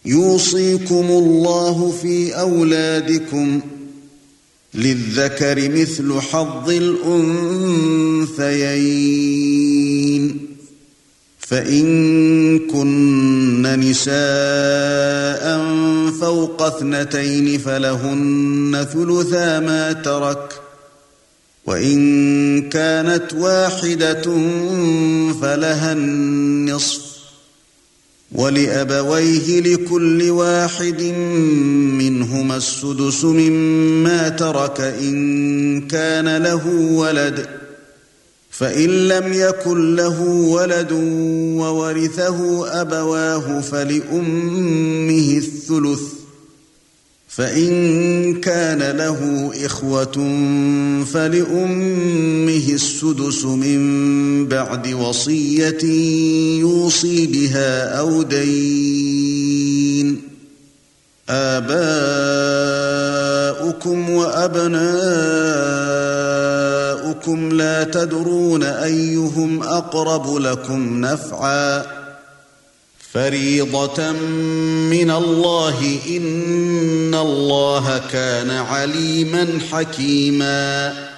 يوصيكم الله في أولادكم للذكر مثل حظ الأنثيين فإن كن نساء فوق 2 فلهن ثلثا ما ترك وإن كانت واحدة فلها النصف ولأبويه لكل واحد منهما السدس مما ترك إن كان له ولد فإن لم يكن له ولد وورثه أبواه فلأمه الثلث فإن كان له إخوة فلأمه السدس من بعد وصية يوصي بها أو دين آباؤكم وأبناؤكم لا تدرون أيهم أقرب لكم نفعا فريضة من الله إن الله كان عليما حكيما